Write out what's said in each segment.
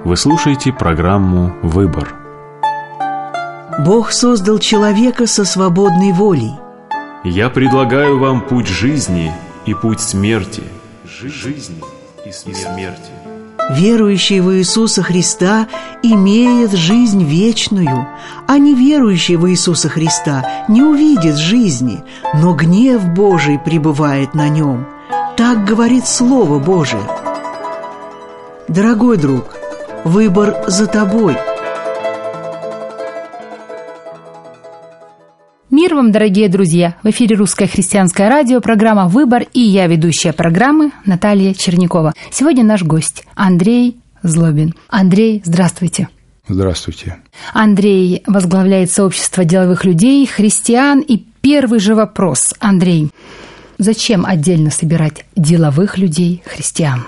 Вы слушаете программу «Выбор». Бог создал человека со свободной волей. Я предлагаю вам путь жизни и путь смерти. Жизни и смерти. Верующий в Иисуса Христа имеет жизнь вечную, а неверующий в Иисуса Христа не увидит жизни, но гнев Божий пребывает на нем. Так говорит Слово Божие. Дорогой друг, выбор за тобой. Мир вам, дорогие друзья! В эфире Русское христианское радио, программа «Выбор», и я, ведущая программы, Наталья Чернякова. Сегодня наш гость Андрей Злобин. Андрей, здравствуйте. Здравствуйте. Андрей возглавляет сообщество деловых людей, христиан. И первый же вопрос, Андрей. Зачем отдельно собирать деловых людей, христиан?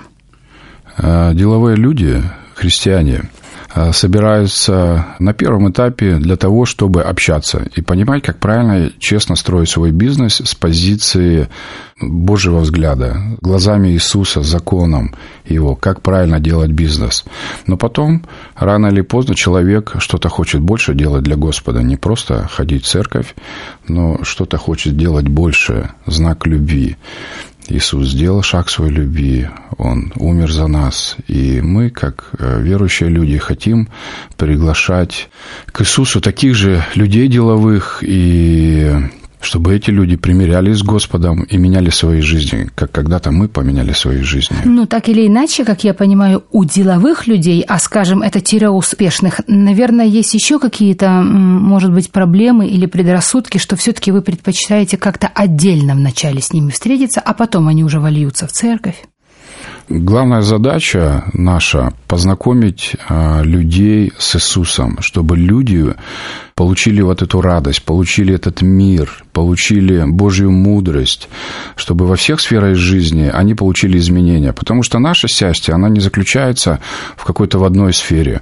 Деловые люди, христиане, собираются на первом этапе для того, чтобы общаться и понимать, как правильно, честно строить свой бизнес с позиции Божьего взгляда, глазами Иисуса, законом Его, как правильно делать бизнес. Но потом, рано или поздно, человек что-то хочет больше делать для Господа, не просто ходить в церковь, но что-то хочет делать больше, знак любви. Иисус сделал шаг своей любви, Он умер за нас, и мы, как верующие люди, хотим приглашать к Иисусу таких же людей деловых, и чтобы эти люди примирялись с Господом и меняли свои жизни, как когда-то мы поменяли свои жизни. Ну, так или иначе, как я понимаю, у деловых людей, а, скажем, это тире успешных, наверное, есть еще какие-то, может быть, проблемы или предрассудки, что все-таки вы предпочитаете как-то отдельно вначале с ними встретиться, а потом они уже вольются в церковь. Главная задача наша – познакомить людей с Иисусом, чтобы люди получили вот эту радость, получили этот мир, получили Божью мудрость, чтобы во всех сферах жизни они получили изменения. Потому что наше счастье, оно не заключается в какой-то в одной сфере.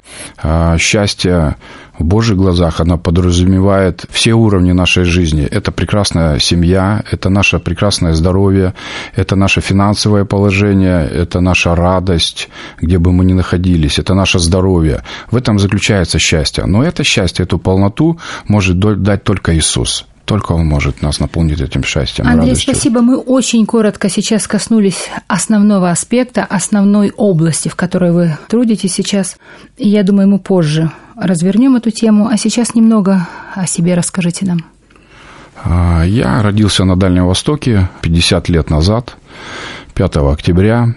Счастье в Божьих глазах, оно подразумевает все уровни нашей жизни. Это прекрасная семья, это наше прекрасное здоровье, это наше финансовое положение, это наша радость, где бы мы ни находились, это наше здоровье. В этом заключается счастье. Но это счастье, эту полноту может дать только Иисус. Только Он может нас наполнить этим счастьем. Андрей, радостью. Спасибо. Мы очень коротко сейчас коснулись основного аспекта, основной области, в которой вы трудитесь сейчас. И я думаю, мы позже развернем эту тему. А сейчас немного о себе расскажите нам. Я родился на Дальнем Востоке 50 лет назад, 5 октября.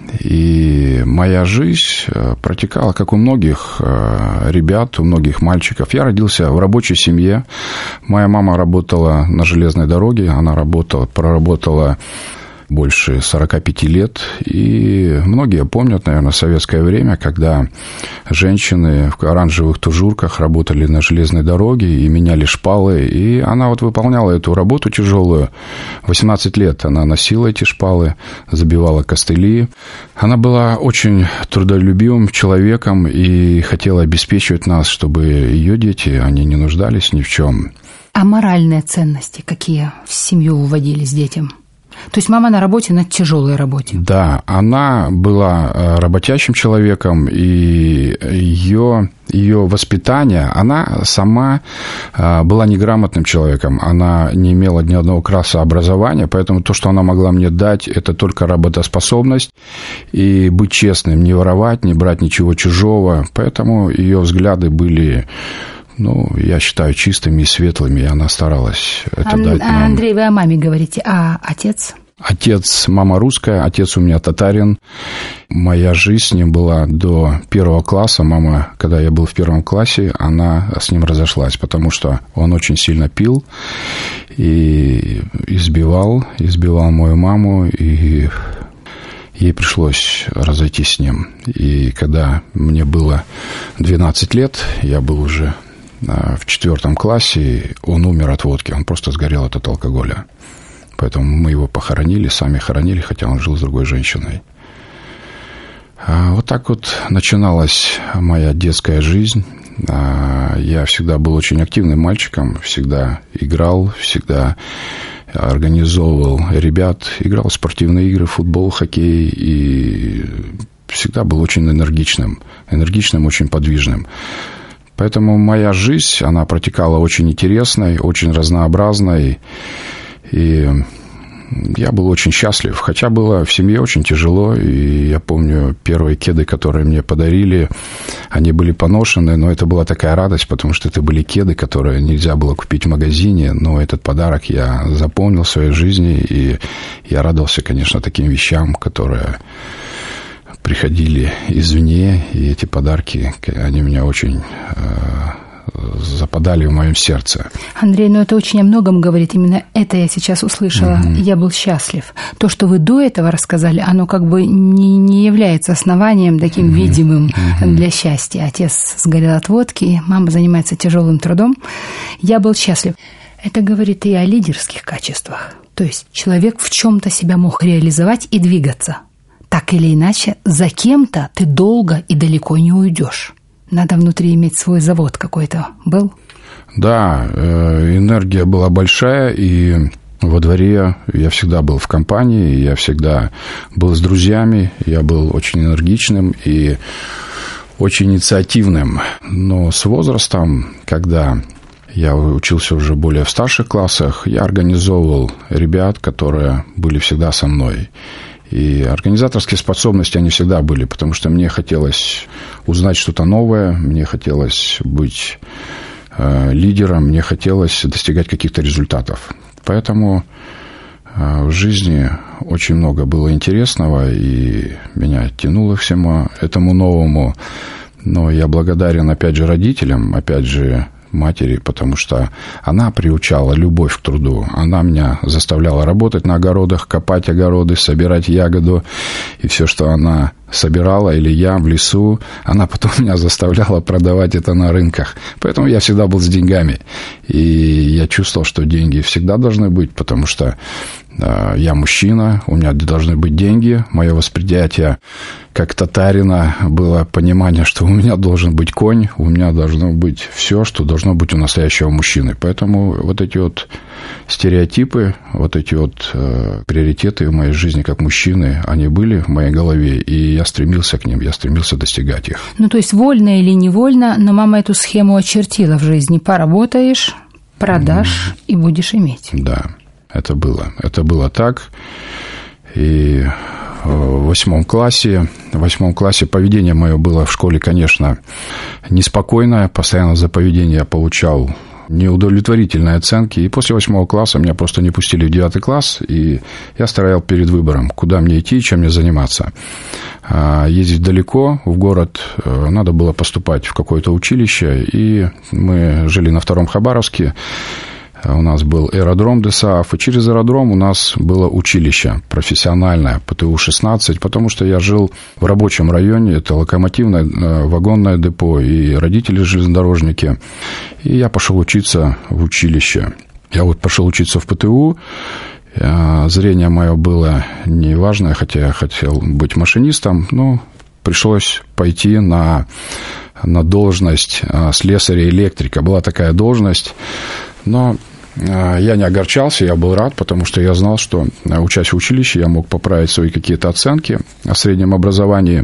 И моя жизнь протекала, как у многих ребят, у многих мальчиков. Я родился в рабочей семье. Моя мама работала на железной дороге. Она проработала больше 45 лет. И многие помнят, наверное, советское время, когда женщины в оранжевых тужурках работали на железной дороге и меняли шпалы. И она вот выполняла эту работу тяжелую. 18 лет она носила эти шпалы, забивала костыли. Она была очень трудолюбивым человеком и хотела обеспечивать нас, чтобы ее дети, они не нуждались ни в чем. А моральные ценности какие в семью вводились детям? То есть мама на работе, на тяжелой работе? Да, она была работящим человеком, и ее воспитание, она сама была неграмотным человеком, она не имела ни одного класса образования, поэтому то, что она могла мне дать, это только работоспособность и быть честным, не воровать, не брать ничего чужого, поэтому ее взгляды были... я считаю, чистыми и светлыми, и она старалась это дать нам. Андрей, вы о маме говорите, а отец? Отец, мама русская, отец у меня татарин. Моя жизнь с ним была до 1 класса. Мама, когда я был в 1 классе, она с ним разошлась, потому что он очень сильно пил и избивал мою маму, и ей пришлось разойтись с ним. И когда мне было 12 лет, я был уже в 4 классе, он умер от водки, он просто сгорел от алкоголя. Поэтому мы его похоронили, сами хоронили, хотя он жил с другой женщиной. Вот так вот начиналась моя детская жизнь. Я всегда был очень активным мальчиком, всегда играл, всегда организовывал ребят, играл в спортивные игры, футбол, хоккей, и всегда был очень энергичным, очень подвижным. Поэтому моя жизнь, она протекала очень интересной, очень разнообразной. И я был очень счастлив, хотя было в семье очень тяжело. И я помню, первые кеды, которые мне подарили, они были поношены, но это была такая радость, потому что это были кеды, которые нельзя было купить в магазине. Но этот подарок я запомнил в своей жизни, и я радовался, конечно, таким вещам, которые приходили извне, и эти подарки, они меня очень западали в моем сердце. Андрей, это очень о многом говорит. Именно это я сейчас услышала. Я был счастлив. То, что вы до этого рассказали, оно как бы не является основанием таким видимым для счастья. Отец сгорел от водки, мама занимается тяжелым трудом. Я был счастлив. Это говорит и о лидерских качествах. То есть человек в чем-то себя мог реализовать и двигаться. Так или иначе, за кем-то ты долго и далеко не уйдешь. Надо внутри иметь свой завод какой-то. Был? Да, энергия была большая, и во дворе я всегда был в компании, я всегда был с друзьями, я был очень энергичным и очень инициативным. Но с возрастом, когда я учился уже более в старших классах, я организовывал ребят, которые были всегда со мной. И организаторские способности, они всегда были, потому что мне хотелось узнать что-то новое, мне хотелось быть лидером, мне хотелось достигать каких-то результатов. Поэтому в жизни очень много было интересного, и меня тянуло к всему этому новому. Но я благодарен, опять же, родителям, опять же, матери, потому что она приучала любовь к труду. Она меня заставляла работать на огородах, копать огороды, собирать ягоду. И все, что она собирала, или я в лесу, она потом меня заставляла продавать это на рынках. Поэтому я всегда был с деньгами. И я чувствовал, что деньги всегда должны быть, потому что я мужчина, у меня должны быть деньги. Мое восприятие как татарина было понимание, что у меня должен быть конь, у меня должно быть все, что должно быть у настоящего мужчины. Поэтому вот эти вот стереотипы, вот эти вот приоритеты в моей жизни как мужчины, они были в моей голове, и я стремился к ним, я стремился достигать их. То есть вольно или невольно, но мама эту схему очертила в жизни. Поработаешь, продашь и будешь иметь. Да. Это было так. И в 8 классе поведение мое было в школе, конечно, неспокойное. Постоянно за поведение я получал неудовлетворительные оценки. И после 8 класса меня просто не пустили в 9 класс, и я стоял перед выбором, куда мне идти, чем мне заниматься. Ездить далеко, в город, надо было поступать в какое-то училище, и мы жили на 2-м Хабаровске. У нас был аэродром ДСАФ, и через аэродром у нас было училище профессиональное, ПТУ-16, потому что я жил в рабочем районе, это локомотивное вагонное депо, и родители железнодорожники. И я пошел учиться в училище. Я пошел учиться в ПТУ, зрение мое было неважное, хотя я хотел быть машинистом, но пришлось пойти на должность слесаря-электрика. Была такая должность, но я не огорчался, я был рад, потому что я знал, что, учась в училище, я мог поправить свои какие-то оценки о среднем образовании,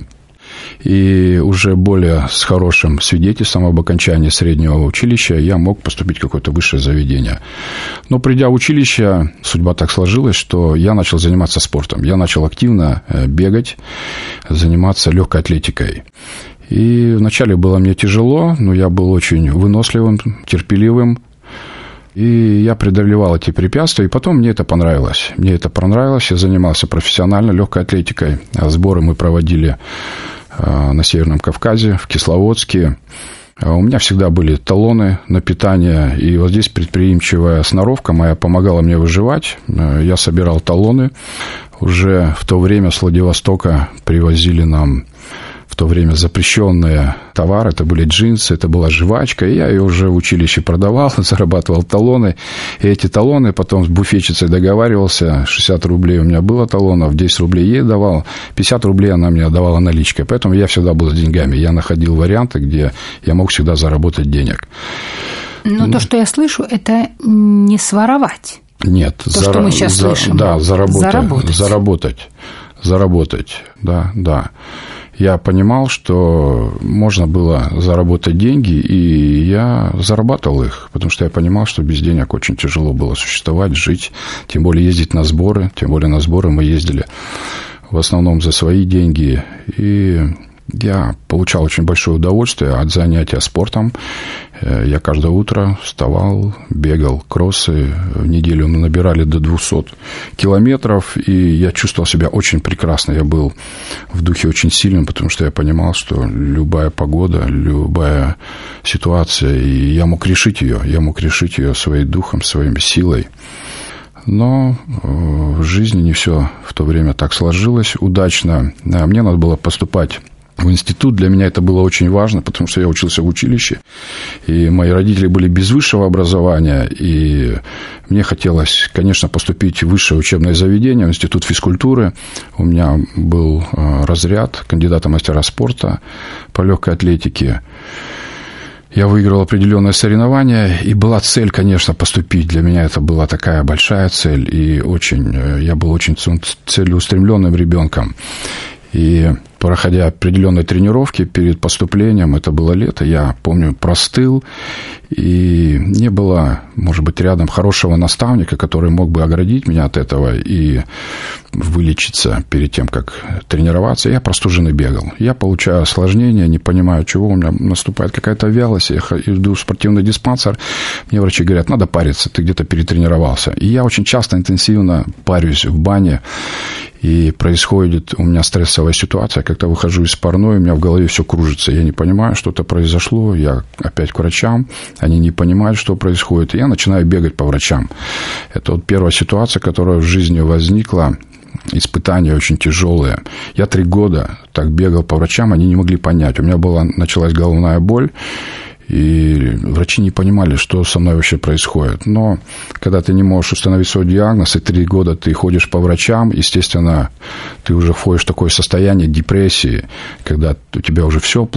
и уже более с хорошим свидетельством об окончании среднего училища я мог поступить в какое-то высшее заведение. Но придя в училище, судьба так сложилась, что я начал заниматься спортом. Я начал активно бегать, заниматься легкой атлетикой. И вначале было мне тяжело, но я был очень выносливым, терпеливым. И я преодолевал эти препятствия, и потом мне это понравилось. Я занимался профессионально легкой атлетикой. Сборы мы проводили на Северном Кавказе, в Кисловодске. У меня всегда были талоны на питание, и вот здесь предприимчивая сноровка моя помогала мне выживать. Я собирал талоны. Уже в то время с Владивостока привозили нам в то время запрещенные товары. Это были джинсы, это была жвачка. И я ее уже в училище продавал, зарабатывал талоны. И эти талоны потом с буфетчицей договаривался. 60 рублей у меня было талонов, 10 рублей ей давал, 50 рублей она мне давала наличкой. Поэтому я всегда был с деньгами. Я находил варианты, где я мог всегда заработать денег. Но то, что я слышу, это не своровать. Нет. Что мы сейчас слышим. Да, заработать. Да. я понимал, что можно было заработать деньги, и я зарабатывал их, потому что я понимал, что без денег очень тяжело было существовать, жить, тем более ездить на сборы, тем более на сборы мы ездили в основном за свои деньги, и я получал очень большое удовольствие от занятия спортом. Я каждое утро вставал, бегал кроссы. В неделю мы набирали до 200 километров, и я чувствовал себя очень прекрасно. Я был в духе очень сильным, потому что я понимал, что любая погода, любая ситуация, и я мог решить ее своим духом, своей силой. Но в жизни не все в то время так сложилось удачно. Мне надо было поступать в институт. Для меня это было очень важно, потому что я учился в училище, и мои родители были без высшего образования, и мне хотелось, конечно, поступить в высшее учебное заведение, в институт физкультуры. У меня был разряд кандидата в мастера спорта по легкой атлетике. Я выиграл определенное соревнование, и была цель, конечно, поступить. Для меня это была такая большая цель, и я был очень целеустремленным ребенком. И проходя определенные тренировки перед поступлением, это было лето, я помню, простыл, и не было, может быть, рядом хорошего наставника, который мог бы оградить меня от этого и вылечиться перед тем, как тренироваться. Я простуженный бегал. Я получаю осложнения, не понимаю, чего, у меня наступает какая-то вялость, я иду в спортивный диспансер, мне врачи говорят, надо париться, ты где-то перетренировался. И я очень часто интенсивно парюсь в бане, и происходит у меня стрессовая ситуация, когда выхожу из парной, у меня в голове все кружится, я не понимаю, что-то произошло, я опять к врачам, они не понимают, что происходит, и я начинаю бегать по врачам. Это вот первая ситуация, которая в жизни возникла, испытания очень тяжелые. Я 3 года так бегал по врачам, они не могли понять, у меня началась головная боль, и врачи не понимали, что со мной вообще происходит. Но когда ты не можешь установить свой диагноз, и 3 года ты ходишь по врачам, естественно, ты уже входишь в такое состояние депрессии, когда у тебя уже все